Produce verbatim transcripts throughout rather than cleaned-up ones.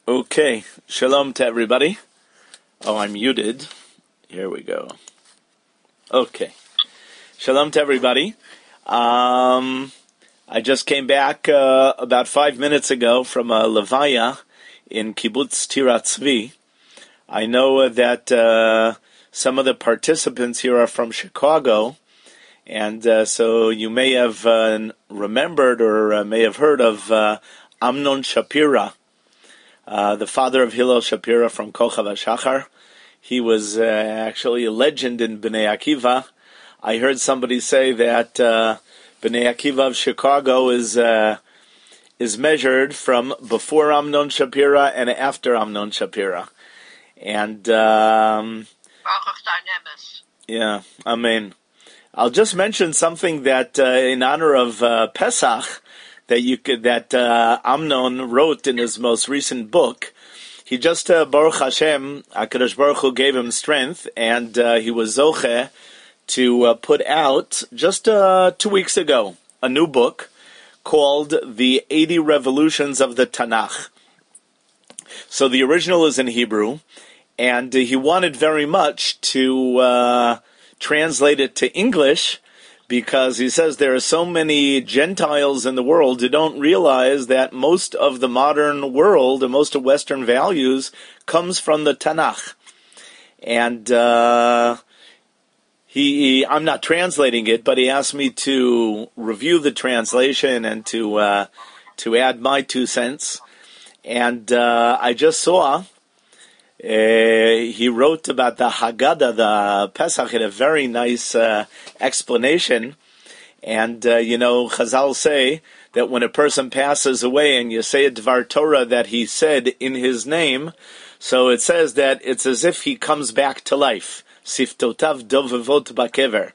Okay, shalom to everybody. Oh, I'm muted. Here we go. Okay, shalom to everybody. Um, I just came back uh, about five minutes ago from a levaya in Kibbutz Tirat Tzvi. I know uh, that uh, some of the participants here are from Chicago, and uh, so you may have uh, remembered or uh, may have heard of uh, Amnon Shapira. Uh, the father of Hillel Shapira from Kochav HaShachar. He was uh, actually a legend in Bnei Akiva. I heard somebody say that uh, Bnei Akiva of Chicago is uh, is measured from before Amnon Shapira and after Amnon Shapira. And, um, yeah, amen. I'll just mention something that uh, in honor of uh, Pesach, that you could, that uh, Amnon wrote in his most recent book. He just, uh, Baruch Hashem, HaKadosh Baruch Hu gave him strength, and uh, he was zoche to uh, put out, just uh, two weeks ago, a new book called The eighty Revolutions of the Tanakh. So the original is in Hebrew, and uh, he wanted very much to uh, translate it to English, because he says there are so many Gentiles in the world who don't realize that most of the modern world and most of Western values comes from the Tanakh. And uh, he, he, I'm not translating it, but he asked me to review the translation and to uh, to add my two cents. And uh, I just saw Uh, he wrote about the Haggadah, the Pesach, in a very nice uh, explanation. And, uh, you know, Chazal say that when a person passes away and you say a Dvar Torah that he said in his name, so it says that it's as if he comes back to life. Siftotav dovevot bakever.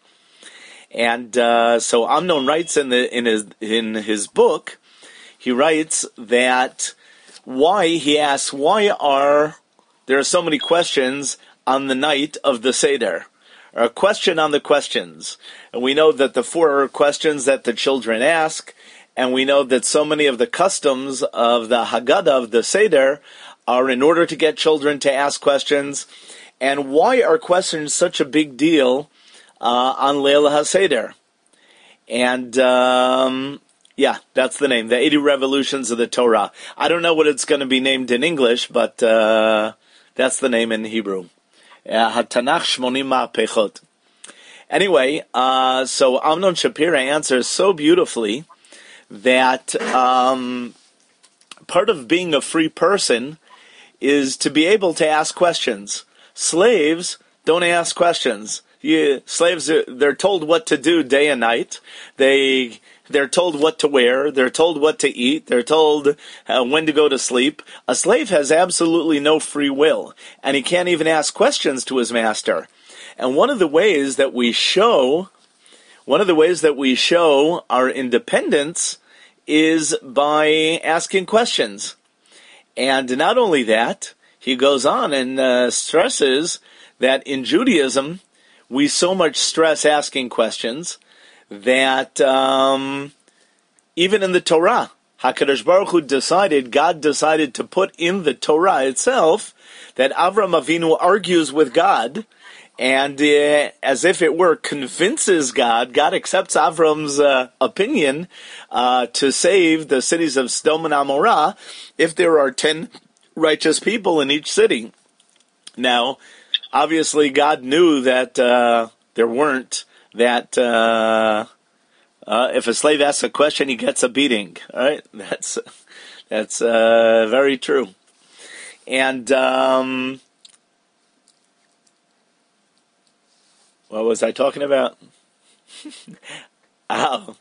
And uh, so Amnon writes in the in his in his book, he writes that why, he asks, why are there are so many questions on the night of the Seder, or a question on the questions. And we know that the four questions that the children ask, and we know that so many of the customs of the Haggadah, of the Seder, are in order to get children to ask questions. And why are questions such a big deal uh, on Leil HaSeder? And, um, yeah, that's the name, the eighty Revolutions of the Torah. I don't know what it's going to be named in English, but Uh, that's the name in Hebrew. HaTanakh Shmonim Ma'apechot. Anyway, uh, so Amnon Shapira answers so beautifully that um, part of being a free person is to be able to ask questions. Slaves don't ask questions. You, slaves, are, they're told what to do day and night. They... They're told what to wear. They're told what to eat. They're told uh, when to go to sleep. A slave has absolutely no free will, and he can't even ask questions to his master. And one of the ways that we show, one of the ways that we show our independence is by asking questions. And not only that, he goes on and uh, stresses that in Judaism, we so much stress asking questions that um, even in the Torah, HaKadosh Baruch Hu decided, God decided to put in the Torah itself that Avram Avinu argues with God, and uh, as if it were convinces God, God accepts Avram's uh, opinion uh, to save the cities of Sodom and Amorah if there are ten righteous people in each city. Now, obviously God knew that uh, there weren't that uh, uh, if a slave asks a question, he gets a beating. All right, that's that's uh, very true. And um, what was I talking about? Oh,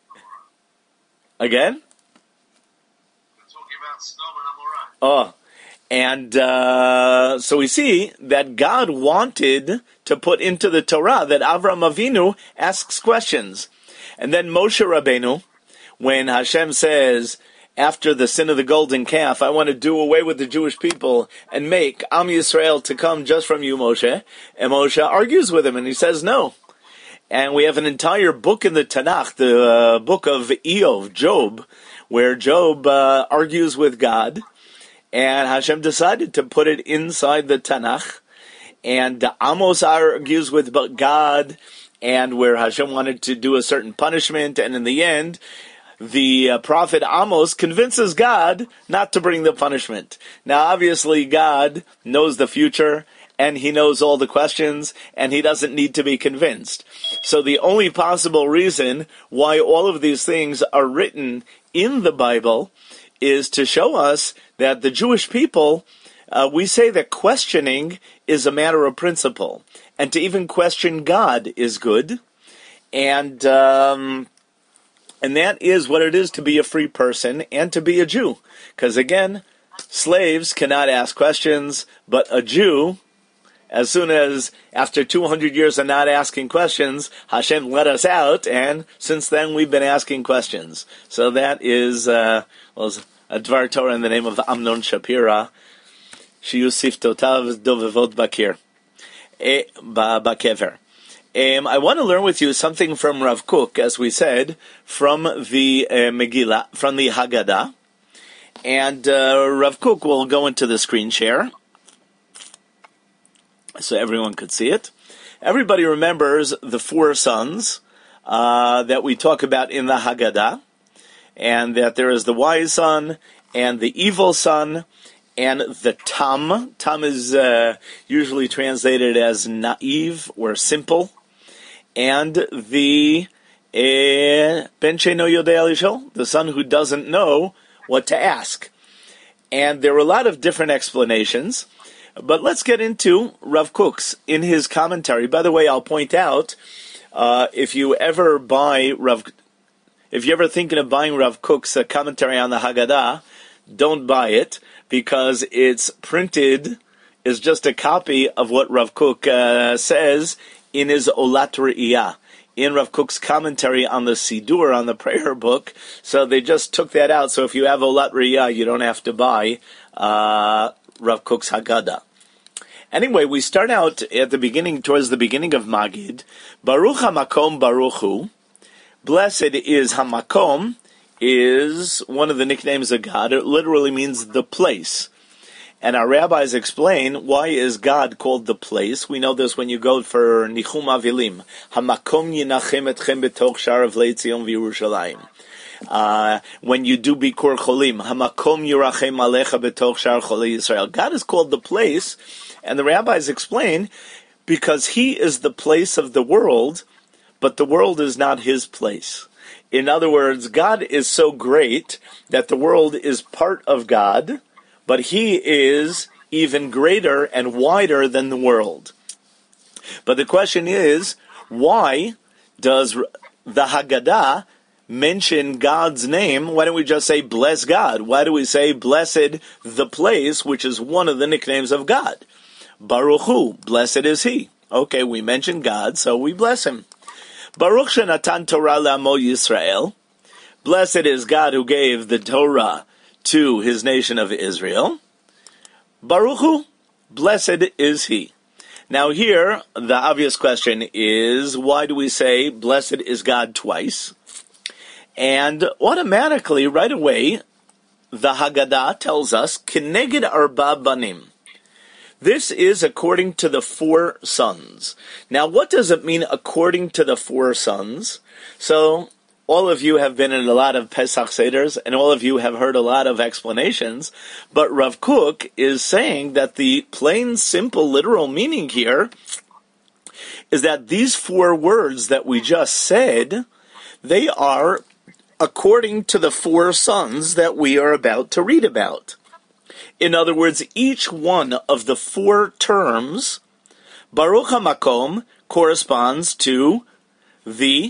again? We're talking about Sodom and Amorah. Oh. And uh, so we see that God wanted to put into the Torah that Avram Avinu asks questions. And then Moshe Rabbeinu, when Hashem says, after the sin of the golden calf, I want to do away with the Jewish people and make Am Yisrael to come just from you, Moshe. And Moshe argues with him and he says no. And we have an entire book in the Tanakh, the uh, book of Eov, Job, where Job uh, argues with God. And Hashem decided to put it inside the Tanakh. And Amos argues with God, and where Hashem wanted to do a certain punishment, and in the end, the uh, prophet Amos convinces God not to bring the punishment. Now, obviously, God knows the future, and he knows all the questions, and he doesn't need to be convinced. So the only possible reason why all of these things are written in the Bible is to show us that the Jewish people, uh, we say that questioning is a matter of principle, and to even question God is good, and um, and that is what it is to be a free person and to be a Jew. Because again, slaves cannot ask questions, but a Jew, as soon as after two hundred years of not asking questions, Hashem let us out, and since then we've been asking questions. So that is uh, well, a Dvar Torah in the name of Amnon Shapira. Shiyusif Totav Dovevot Bakir. Bakever. Um, I want to learn with you something from Rav Kook, as we said, from the uh, Megillah, from the Haggadah. And uh, Rav Kook will go into the screen share so everyone could see it. Everybody remembers the four sons uh, that we talk about in the Haggadah, and that there is the wise son and the evil son and the Tam. Tam is uh, usually translated as naive or simple. And the uh, Ben Sheino Yodei Lishol, the son who doesn't know what to ask. And there are a lot of different explanations. But let's get into Rav Kook's in his commentary. By the way, I'll point out, uh, if you ever buy Rav, if you're ever thinking of buying Rav Kook's uh, commentary on the Haggadah, don't buy it, because it's printed, is just a copy of what Rav Kook uh, says in his Olat Re'iyah, in Rav Kook's commentary on the Sidur, on the prayer book. So they just took that out. So if you have Olat Re'iyah, you don't have to buy uh, Rav Kook's Haggadah. Anyway, we start out at the beginning, towards the beginning of Magid. Baruch HaMakom Baruch Hu. Blessed is HaMakom, is one of the nicknames of God. It literally means the place. And our rabbis explain, why is God called the place? We know this when you go for Nichum Avilim. HaMakom yinachem etchem betoch sha'ar avlei Tzion v'Yerushalayim. Uh, when you do Bikur Cholim, HaMakom yirachem alecha betoch sha'ar cholei Yisrael. God is called the place, and the rabbis explain, because he is the place of the world, but the world is not his place. In other words, God is so great that the world is part of God, but he is even greater and wider than the world. But the question is, why does the Haggadah mention God's name? Why don't we just say, bless God? Why do we say, blessed the place, which is one of the nicknames of God? Baruch Hu, blessed is he. Okay, we mentioned God, so we bless him. Baruch Shenatan Torah L'Amo Yisrael. Blessed is God who gave the Torah to his nation of Israel. Baruch Hu, blessed is he. Now here, the obvious question is, why do we say blessed is God twice? And automatically, right away, the Haggadah tells us, Keneged Arba Banim. This is according to the four sons. Now, what does it mean according to the four sons? So, all of you have been in a lot of Pesach Seders, and all of you have heard a lot of explanations, but Rav Kook is saying that the plain, simple, literal meaning here is that these four words that we just said, they are according to the four sons that we are about to read about. In other words, each one of the four terms, Baruch HaMakom, corresponds to the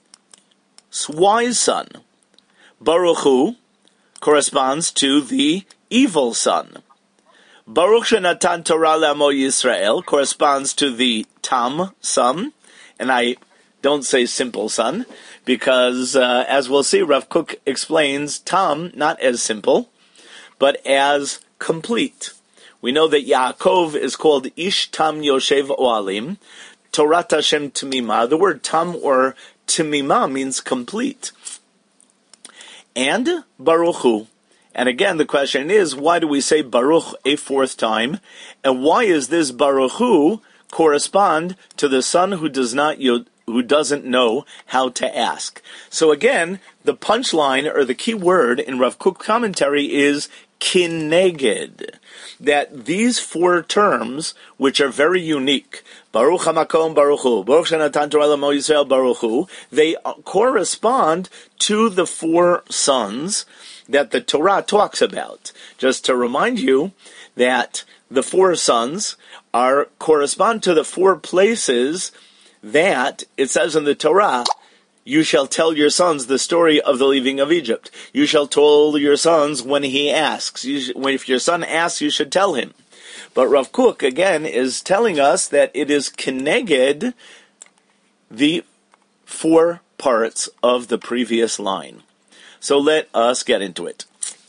wise son. Baruch Hu corresponds to the evil son. Baruch Shenatan Torah L'Amo Yisrael corresponds to the Tam son. And I don't say simple son, because uh, as we'll see, Rav Kook explains Tam not as simple, but as complete. We know that Yaakov is called Ish Tam Yoshev Oalim, Torat Hashem Tamima. The word Tam or Tamima means complete. And Baruch Hu. And again, the question is, why do we say Baruch a fourth time? And why is this Baruch Hu correspond to the son who does not who doesn't know how to ask? So again, the punchline or the key word in Rav Kook commentary is kineged. That these four terms, which are very unique, Baruch HaMakom Baruch Hu, Baruch Shenatan Torah L'Amo Yisrael Baruch Hu, they correspond to the four sons that the Torah talks about. Just to remind you that the four sons are correspond to the four places that it says in the Torah, you shall tell your sons the story of the leaving of Egypt. You shall tell your sons when he asks. You sh- when, if your son asks, you should tell him. But Rav Kook, again, is telling us that it is keneged the four parts of the previous line. So let us get into it.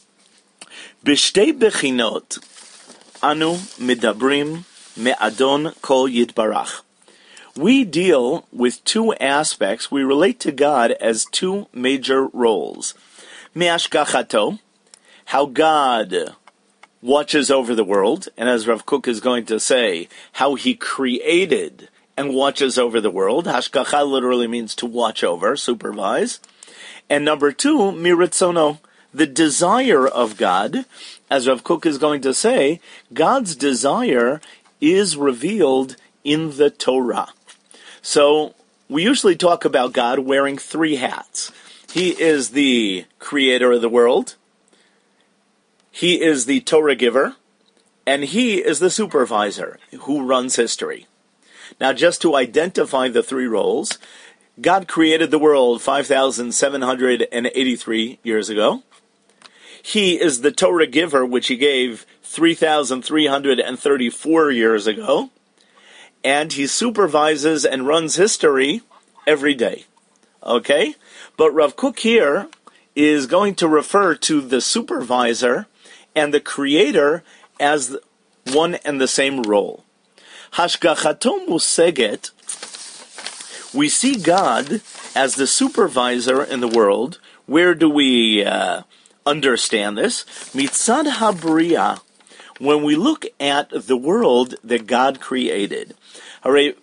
B'shtei bechinot anu medabrim me'adon kol yitbarach. We deal with two aspects. We relate to God as two major roles. Me'ashgachato, how God watches over the world, and as Rav Kook is going to say, how he created and watches over the world. Hashgacha literally means to watch over, supervise. And number two, miritzono, the desire of God. As Rav Kook is going to say, God's desire is revealed in the Torah. So we usually talk about God wearing three hats. He is the creator of the world, he is the Torah giver, and he is the supervisor who runs history. Now, just to identify the three roles, God created the world five thousand seven hundred eighty-three years ago. He is the Torah giver, which he gave three thousand three hundred thirty-four years ago. And he supervises and runs history every day. Okay? But Rav Kook here is going to refer to the supervisor and the creator as one and the same role. Hashgachato museget, we see God as the supervisor in the world. Where do we uh, understand this? Mitzad habriya, when we look at the world that God created. All right,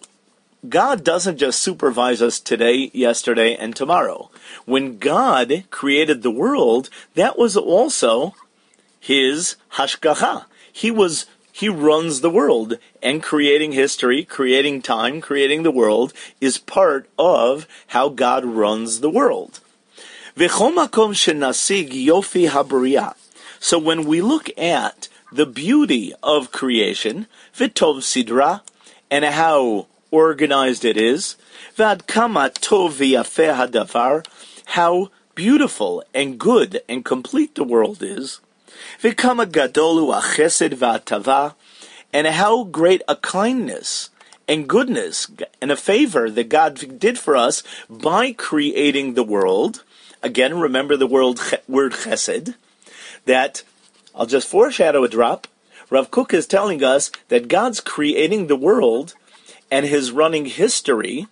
God doesn't just supervise us today, yesterday, and tomorrow. When God created the world, that was also his hashgacha. He was He runs the world, and creating history, creating time, creating the world is part of how God runs the world. V'chol makom shenasig yofi habriya. So when we look at the beauty of creation, v'tov sidra, and how organized it is, v'ad kama tov v'yafeh hadavar, how beautiful and good and complete the world is, v'kama gadolu achesed v'atava, and how great a kindness and goodness and a favor that God did for us by creating the world. Again, remember the word, word chesed, that I'll just foreshadow a drop. Rav Kook is telling us that God's creating the world and his running history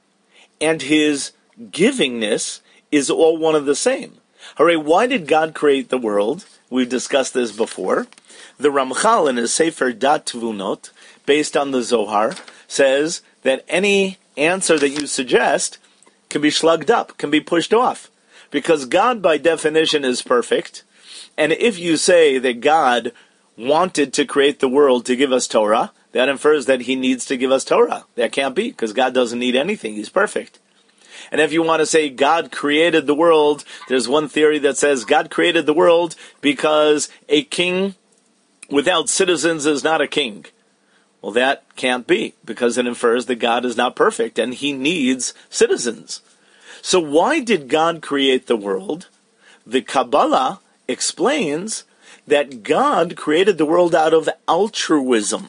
and his givingness is all one of the same. Hooray, why did God create the world? We've discussed this before. The Ramchal in his Sefer Dat Tvunot, based on the Zohar, says that any answer that you suggest can be slugged up, can be pushed off. Because God, by definition, is perfect. And if you say that God wanted to create the world to give us Torah, that infers that he needs to give us Torah. That can't be, because God doesn't need anything. He's perfect. And if you want to say God created the world, there's one theory that says God created the world because a king without citizens is not a king. Well, that can't be, because it infers that God is not perfect and he needs citizens. So why did God create the world? The Kabbalah explains that God created the world out of altruism.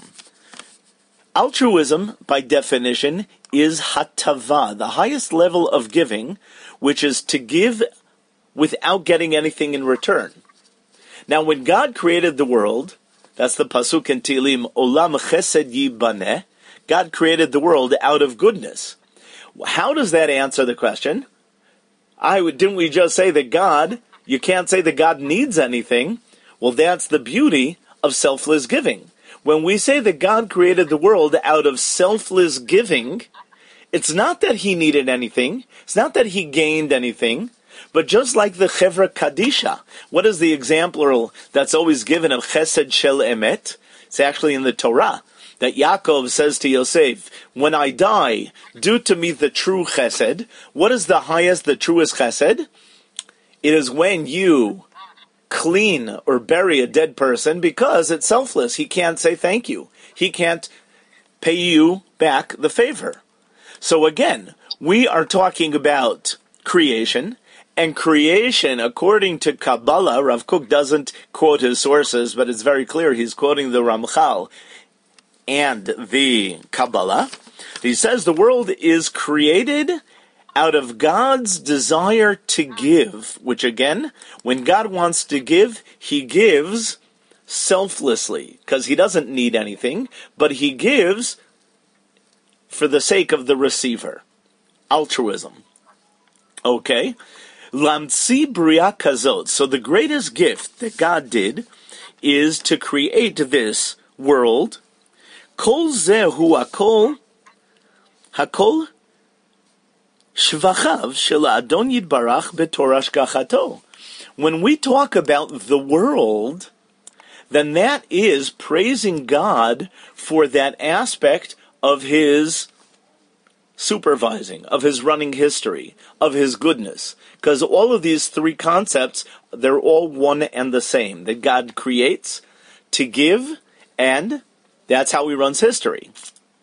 Altruism, by definition, is hatava, the highest level of giving, which is to give without getting anything in return. Now, when God created the world, that's the pasuk in Tehillim, Olam Chesed Yibaneh, God created the world out of goodness. How does that answer the question? I would, didn't we just say that God You can't say that God needs anything. Well, that's the beauty of selfless giving. When we say that God created the world out of selfless giving, it's not that he needed anything. It's not that he gained anything. But just like the Chevra Kadisha, what is the example that's always given of Chesed Shel Emet? It's actually in the Torah that Yaakov says to Yosef, when I die, do to me the true Chesed. What is the highest, the truest Chesed? It is when you clean or bury a dead person because it's selfless. He can't say thank you. He can't pay you back the favor. So again, we are talking about creation, and creation, according to Kabbalah, Rav Kook doesn't quote his sources, but it's very clear he's quoting the Ramchal and the Kabbalah. He says the world is created out of God's desire to give, which again, when God wants to give, he gives selflessly, because he doesn't need anything, but he gives for the sake of the receiver. Altruism. Okay? Lamtsi bria kazot. So the greatest gift that God did is to create this world. Kol zehu hakol, hakol shvachav shel Adon Yitbarach b'Torah Shgachato. When we talk about the world, then that is praising God for that aspect of his supervising, of his running history, of his goodness. Because all of these three concepts, they're all one and the same. That God creates to give, and that's how he runs history.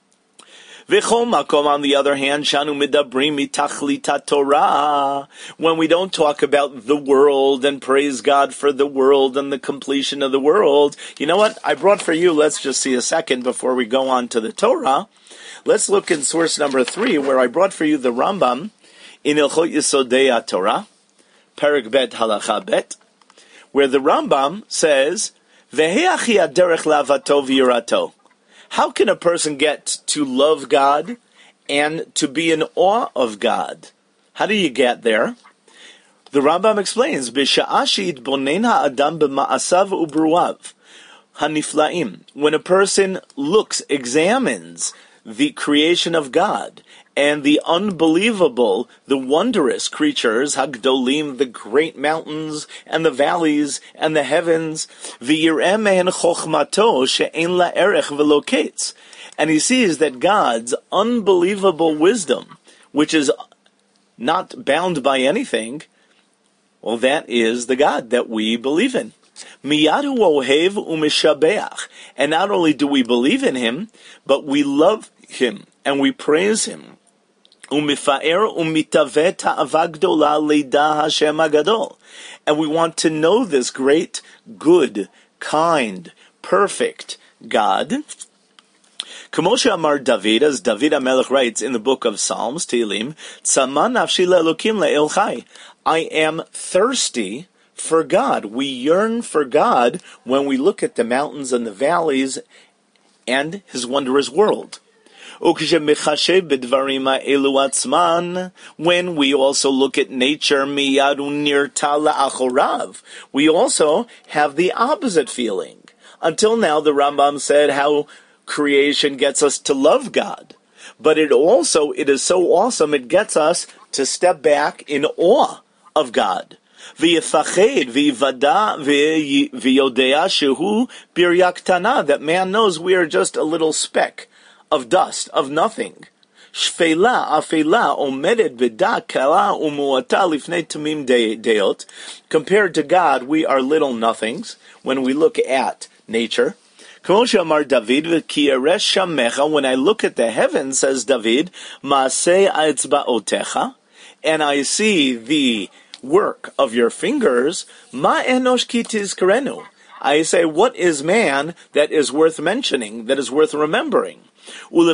V'chol makom, on the other hand, shanu midabrim mitachlita Torah. When we don't talk about the world and praise God for the world and the completion of the world, you know what? I brought for you, let's just see a second before we go on to the Torah. Let's look in source number three, where I brought for you the Rambam in Ilchot Yesodei Torah, Perek Bet Halacha Bet, where the Rambam says, "Veheachi aderech lavato v'yirato." How can a person get to love God and to be in awe of God? How do you get there? The Rambam explains, "B'sha'ah she'itbonen ha'adam b'ma'asav u'bruav haniflaim." When a person looks, examines the creation of God and the unbelievable, the wondrous creatures, Hagdolim, the great mountains and the valleys and the heavens, v'yireh mehen chochmato she'en la erech v'lo ketz, and he sees that God's unbelievable wisdom, which is not bound by anything, well, that is the God that we believe in. Miyadu ohev u'mishabeach, and not only do we believe in him, but we love him and we praise him. U'mifaer u'mitaveh ta'ava gdola leida Hashem agadol, and we want to know this great, good, kind, perfect God. Kamosha Amar David, as David HaMelech writes in the book of Psalms, Tehillim, Tzama nafshi le'elokim le'el chai, I am thirsty for God. We yearn for God when we look at the mountains and the valleys and his wondrous world. When we also look at nature, we also have the opposite feeling. Until now, the Rambam said how creation gets us to love God. But it also, it is so awesome, it gets us to step back in awe of God. That man knows we are just a little speck of dust, of nothing. Shfela afela omedet b'da kala umuata lifnei tamim deot. Compared to God, we are little nothings when we look at nature. Kamosha Amar David v'kiyeresh shamecha. When I look at the heavens, says David, maaseh etzbaotecha, and I see the work of your fingers, ma enosh ki tizkarenu. I say, what is man that is worth mentioning, that is worth remembering? The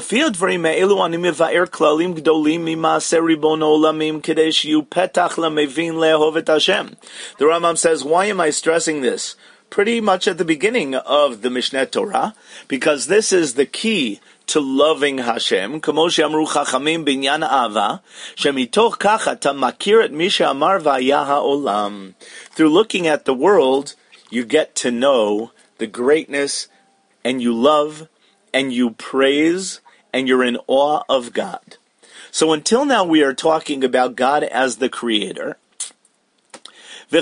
Rambam says, why am I stressing this? Pretty much at the beginning of the Mishneh Torah, because this is the key to loving Hashem. Kamo she'amru chachamim binyan ava, shemitoch kach ata makir et mi she'amar v'haya ha'olam. Through looking at the world, you get to know the greatness, and you love, and you praise, and you're in awe of God. So until now we are talking about God as the Creator. The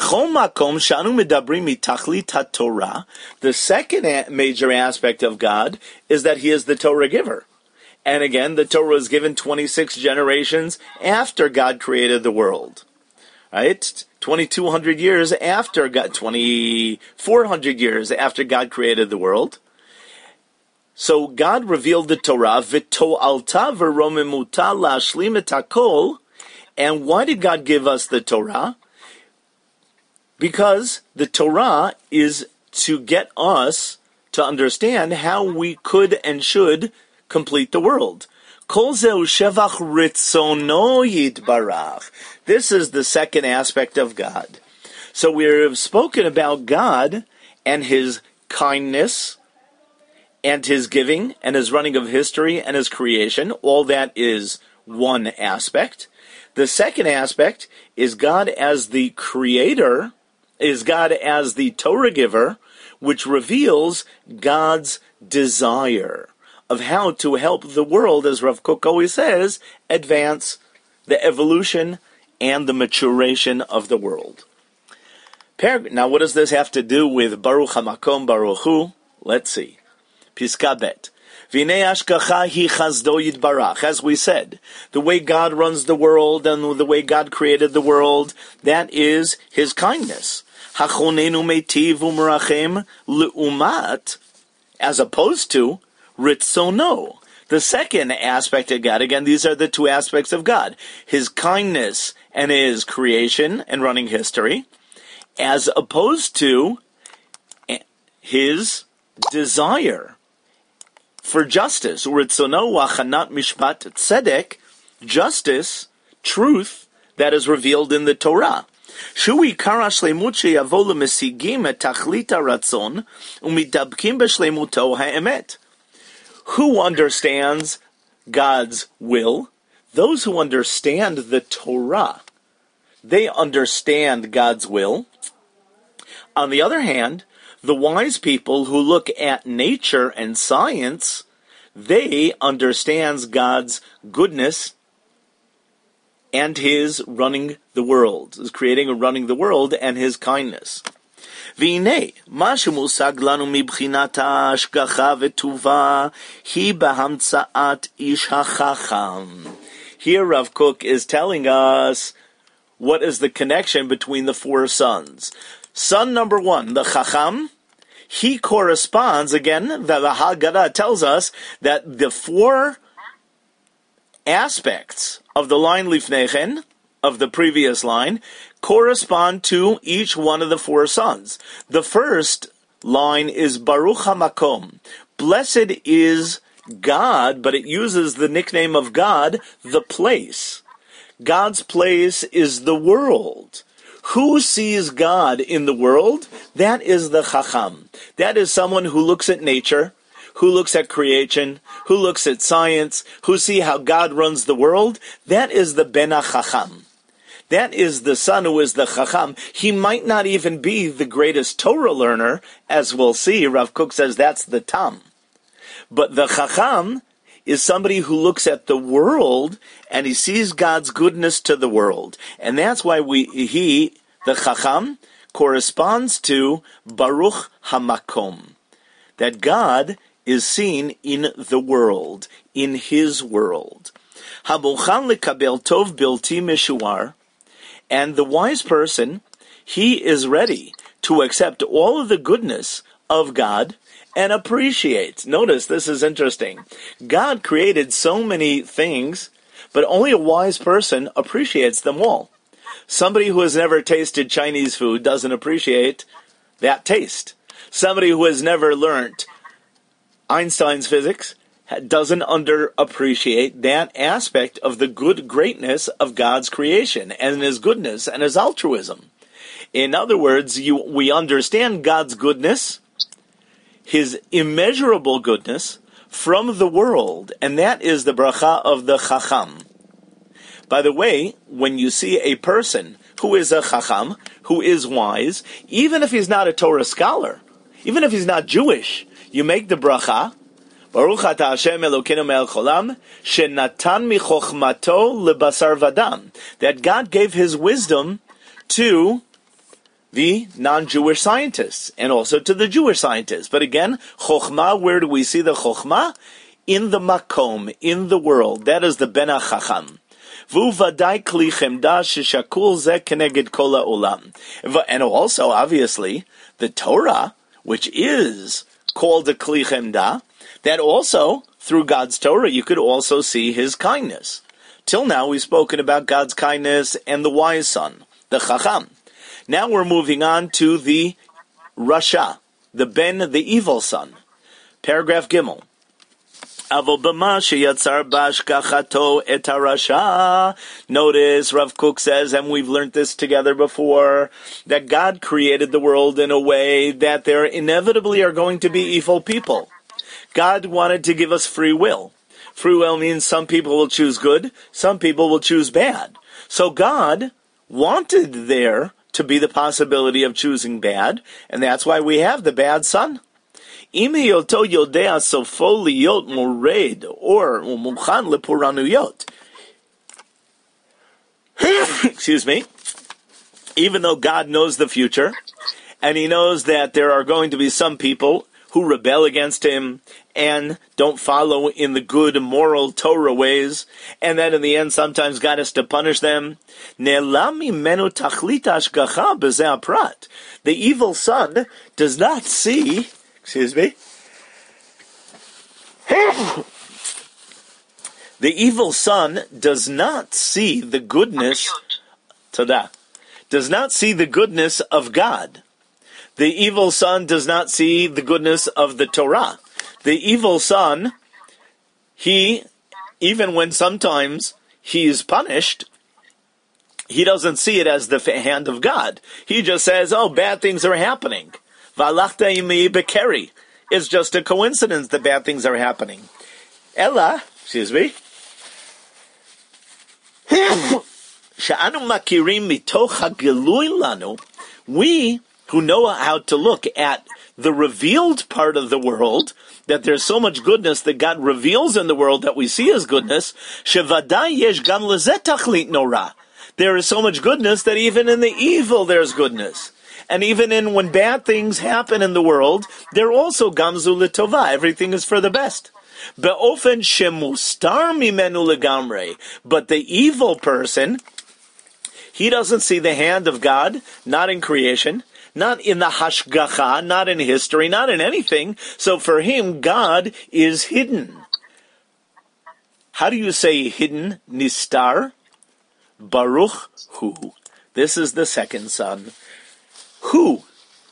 second major aspect of God is that He is the Torah giver. And again, the Torah was given twenty-six generations after God created the world. Right? twenty-two hundred years after God, twenty-four hundred years after God created the world. So God revealed the Torah, v'to'alta v'romemuta la'ashlim et hakol. And why did God give us the Torah? Because the Torah is to get us to understand how we could and should complete the world. Kol zeu shevach ritzono yitbarach. This is the second aspect of God. So we have spoken about God and His kindness and His giving and His running of history and His creation. All that is one aspect. The second aspect is God as the creator, is God as the Torah giver, which reveals God's desire of how to help the world, as Rav Kook always says, advance the evolution and the maturation of the world. Now, what does this have to do with Baruch HaMakom Baruch Hu? Let's see. Piska Bet. V'nei hashgacha hi chazdo yitbarach. As we said, the way God runs the world and the way God created the world, that is His kindness. Hachonenu meitiv u'merachem le'umat, as opposed to ritzono. The second aspect of God, again, these are the two aspects of God. His kindness and His creation and running history, as opposed to His desire for justice. Ritzono wachanat mishpat tzedek, justice, truth, that is revealed in the Torah. Shui kara shleimut sheyavo lemesigim et tachlit haratzon umidabkim b'shleimuto ha'emet. Who understands God's will? Those who understand the Torah. They understand God's will. On the other hand, the wise people who look at nature and science, they understand God's goodness and His running the world, His creating and running the world, and His kindness. V'inei, ma shemusag lanu mibchinat hashgacha v'tuva hi b'hamtzaat ish hachacham. Here Rav Kook is telling us what is the connection between the four sons. Son number one, the Chacham, he corresponds, again, the Haggadah tells us that the four aspects of the line Lifneichen, of the previous line, correspond to each one of the four sons. The first line is Baruch HaMakom. Blessed is God, but it uses the nickname of God, the place. God's place is the world. Who sees God in the world? That is the Chacham. That is someone who looks at nature, who looks at creation, who looks at science, who see how God runs the world. That is the Ben HaChacham. That is the son who is the Chacham. He might not even be the greatest Torah learner, as we'll see. Rav Kook says that's the Tam. But the Chacham is somebody who looks at the world and he sees God's goodness to the world. And that's why we he, the Chacham, corresponds to Baruch HaMakom. That God is seen in the world, in His world. Hamuchan lekabel tov bilti meshuar. And the wise person, he is ready to accept all of the goodness of God and appreciate. Notice, this is interesting. God created so many things, but only a wise person appreciates them all. Somebody who has never tasted Chinese food doesn't appreciate that taste. Somebody who has never learned Einstein's physics doesn't underappreciate that aspect of the good greatness of God's creation and His goodness and His altruism. In other words, you, we understand God's goodness, His immeasurable goodness, from the world, and that is the bracha of the chacham. By the way, when you see a person who is a chacham, who is wise, even if he's not a Torah scholar, even if he's not Jewish, you make the bracha, Baruch atah Hashem Elokeinu melech haolam, shenatan michochmato lebasar vadam, that God gave his wisdom to the non-Jewish scientists, and also to the Jewish scientists. But again, chokhmah, where do we see the chokhmah? In the makom, in the world. That is the ben ha-chacham. V'uvadai kli chemda sheshakul zeh keneged kol ha'olam. And also, obviously, the Torah, which is called the kli chemda, that also, through God's Torah, you could also see his kindness. Till now, we've spoken about God's kindness and the wise son, the chacham. Now we're moving on to the Rasha, the Ben, the evil son. Paragraph Gimel. Notice Rav Kook says, and we've learned this together before, that God created the world in a way that there inevitably are going to be evil people. God wanted to give us free will. Free will means some people will choose good, some people will choose bad. So God wanted there to be the possibility of choosing bad, and that's why we have the bad son. Or excuse me, even though God knows the future, and he knows that there are going to be some people who rebel against him and don't follow in the good moral Torah ways, and that in the end sometimes God has to punish them. The evil son does not see, excuse me, the evil son does not see the goodness, tada, does not see the goodness of God. The evil son does not see the goodness of the Torah. The evil son, he, even when sometimes he is punished, he doesn't see it as the hand of God. He just says, oh, bad things are happening. V'alachta imi bekeri. It's just a coincidence that bad things are happening. Ella, excuse me, she'anu makirim mitoch hagilui lanu, we who know how to look at the revealed part of the world, that there's so much goodness that God reveals in the world that we see as goodness, shevadai yesh gam lezeh tachlit nora. There is so much goodness that even in the evil there's goodness. And even in when bad things happen in the world, they're also gamzu l'tova. Everything is for the best. Be'ofen shemustar mimenu legamre. But the evil person, he doesn't see the hand of God, not in creation, not in the hashgacha, not in history, not in anything. So for him, God is hidden. How do you say hidden? Nistar? Baruch Hu. This is the second son. Who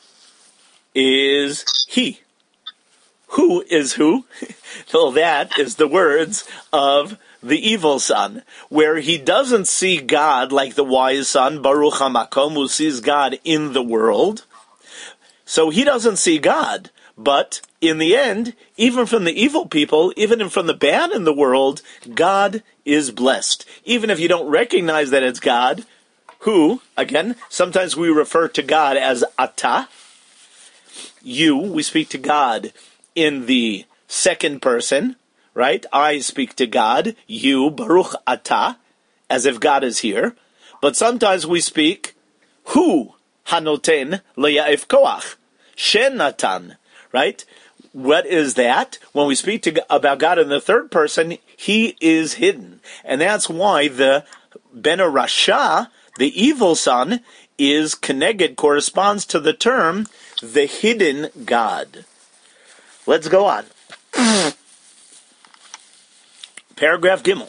is he? Who is who? Well, that is the words of the evil son, where he doesn't see God like the wise son, Baruch HaMakom, who sees God in the world. So he doesn't see God, but in the end, even from the evil people, even from the bad in the world, God is blessed. Even if you don't recognize that it's God, who, again, sometimes we refer to God as Ata. You, we speak to God in the second person, right? I speak to God, you, Baruch Ata, as if God is here. But sometimes we speak, Hu Hanoten Le'ya'if Koach, Shen Natan, right? What is that? When we speak to, about God in the third person, he is hidden. And that's why the Ben Rasha, the evil son, is connected, corresponds to the term, the hidden God. Let's go on. Paragraph Gimel.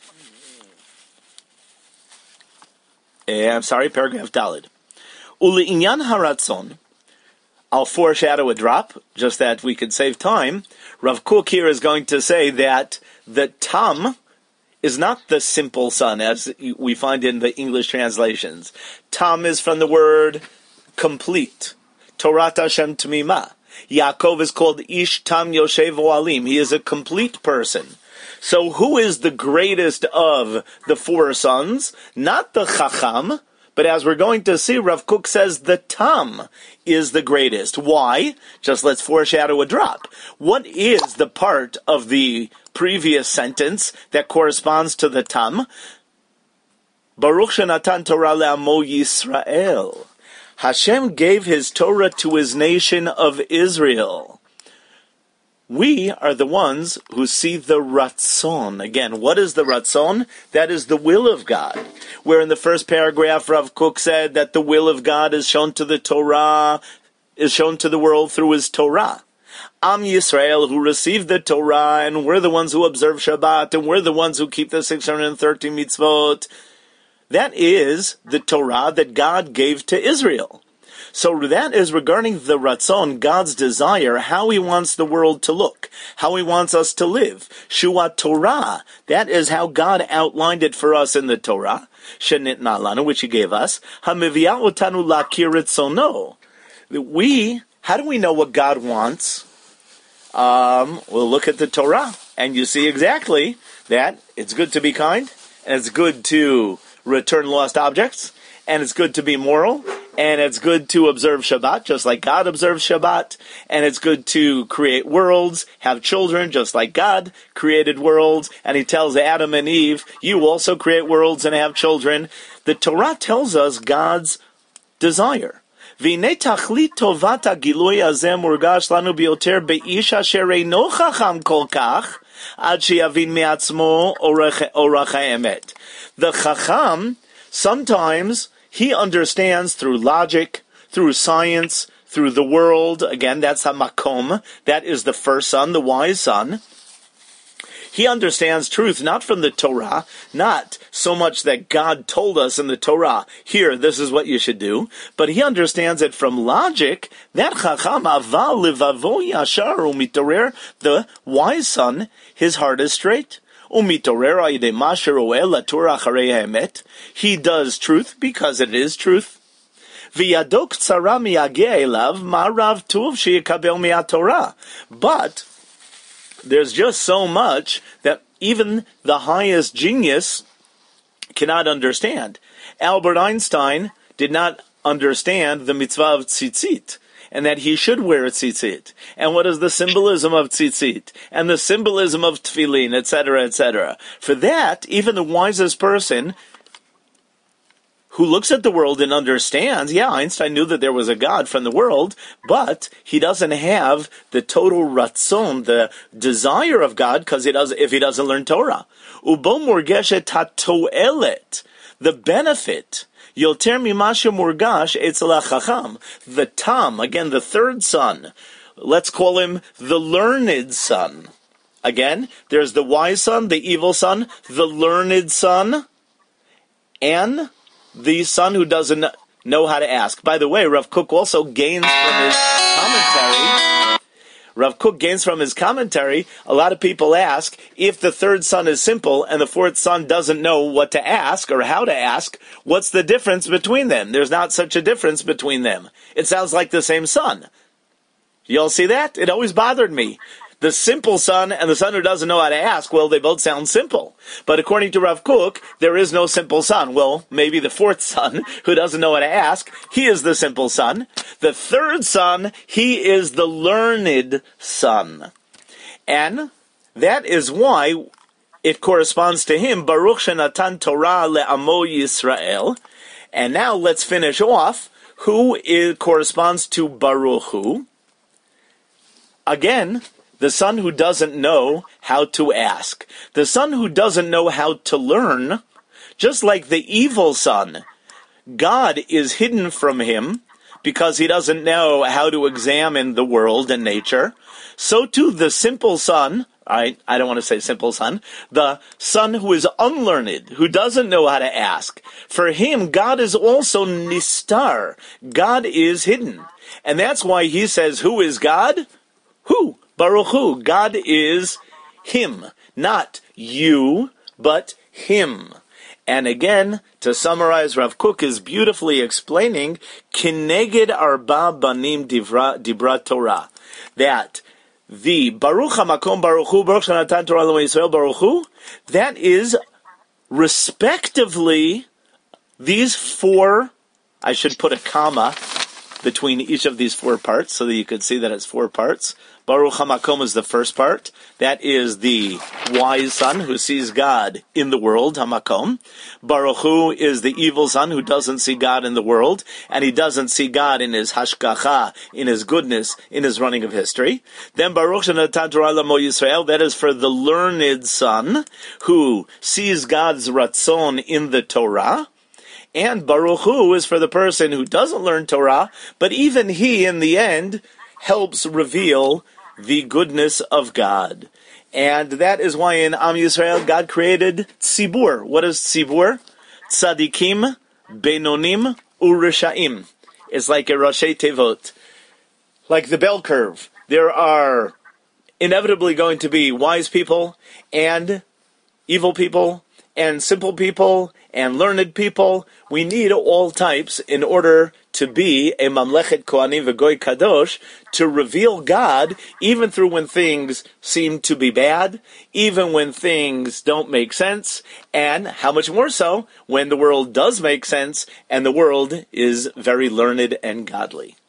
Uh, I'm sorry, paragraph Daled. Uli inyan haratzon. I'll foreshadow a drop, just that we could save time. Rav Kook here is going to say that the tam is not the simple son, as we find in the English translations. Tam is from the word complete. Torat Hashem Tamimah. Yaakov is called Ish Tam Yoshev Oalim. He is a complete person. So who is the greatest of the four sons? Not the Chacham, but as we're going to see, Rav Kook says the Tam is the greatest. Why? Just let's foreshadow a drop. What is the part of the previous sentence that corresponds to the Tam? Baruch Shenatan Torah le'amo Yisrael. Hashem gave his Torah to his nation of Israel. We are the ones who see the Ratzon. Again, what is the Ratzon? That is the will of God. Where in the first paragraph, Rav Kook said that the will of God is shown to the Torah, is shown to the world through his Torah. Am Yisrael, who received the Torah, and we're the ones who observe Shabbat, and we're the ones who keep the six hundred thirty mitzvot. That is the Torah that God gave to Israel. So that is regarding the Ratzon, God's desire, how he wants the world to look, how he wants us to live. Shua Torah, that is how God outlined it for us in the Torah, Shenitna lanu, which he gave us. Hamivia otanu lakir ritzono. We, how do we know what God wants? Um, we'll look at the Torah, and you see exactly that it's good to be kind, and it's good to return lost objects, and it's good to be moral, and it's good to observe Shabbat, just like God observes Shabbat, and it's good to create worlds, have children, just like God created worlds, and he tells Adam and Eve, you also create worlds and have children. The Torah tells us God's desire. V'nei tachlit tovat hagilui hazeh murgash lanu biyoter beish asher eino chacham kol kach ad sheyavin me'atzmo orach ha'emet. The Chacham, sometimes he understands through logic, through science, through the world. Again, that's HaMakom. That is the first son, the wise son. He understands truth not from the Torah, not so much that God told us in the Torah, here, this is what you should do, but he understands it from logic. That Chacham, aval levavo yashar umitorer, the wise son, his heart is straight. He does truth because it is truth. But there's just so much that even the highest genius cannot understand. Albert Einstein did not understand the mitzvah of tzitzit, and that he should wear a tzitzit. And what is the symbolism of tzitzit? And the symbolism of tefillin, et cetera, et cetera. For that, even the wisest person who looks at the world and understands, yeah, Einstein knew that there was a God from the world, but he doesn't have the total ratzon, the desire of God, because he does if he doesn't learn Torah. Ubo murgeshet hatoelet, the benefit. Yoter mimasha murgash etzel hachacham, the Tam, again the third son. Let's call him the learned son. Again, there's the wise son, the evil son, the learned son, and the son who doesn't know how to ask. By the way, Rav Kook also gains from his commentary. Rav Kook gains from his commentary. A lot of people ask, if the third son is simple and the fourth son doesn't know what to ask or how to ask, what's the difference between them? There's not such a difference between them. It sounds like the same son. You all see that? It always bothered me. The simple son and the son who doesn't know how to ask, well, they both sound simple. But according to Rav Kook, there is no simple son. Well, maybe the fourth son who doesn't know how to ask, he is the simple son. The third son, he is the learned son. And that is why it corresponds to him, Baruch Shenatan Torah le'amo Yisrael. And now let's finish off. Who is, corresponds to Baruch Hu? Again, the son who doesn't know how to ask. The son who doesn't know how to learn, just like the evil son, God is hidden from him because he doesn't know how to examine the world and nature. So too the simple son, I, I don't want to say simple son, the son who is unlearned, who doesn't know how to ask. For him, God is also nistar. God is hidden. And that's why he says, who is God? Who? Baruch Hu. God is him. Not you, but him. And again, to summarize, Rav Kook is beautifully explaining, Kineged arba banim dibra, dibra Torah. that the Baruch HaMakom Baruch Hu, Baruch Shanatan Torah L'Amo Yisrael Baruch Hu, that is respectively these four, I should put a comma between each of these four parts so that you could see that it's four parts. Baruch HaMakom is the first part. That is the wise son who sees God in the world, HaMakom. Baruch Hu is the evil son who doesn't see God in the world, and he doesn't see God in his hashgacha, in his goodness, in his running of history. Then Baruch Shenatan Torah L'Amo Yisrael, that is for the learned son who sees God's ratzon in the Torah. And Baruch Hu is for the person who doesn't learn Torah, but even he, in the end, helps reveal the goodness of God. And that is why in Am Yisrael, God created Tzibur. What is Tzibur? Tzadikim, Beinonim, Urishaim. It's like a Rashi Tevot. Like the bell curve. There are inevitably going to be wise people, and evil people, and simple people, and learned people. We need all types in order to be a Mamlechet Kohanim V'Goy Kadosh, to reveal God, even through when things seem to be bad, even when things don't make sense, and how much more so when the world does make sense, and the world is very learned and godly.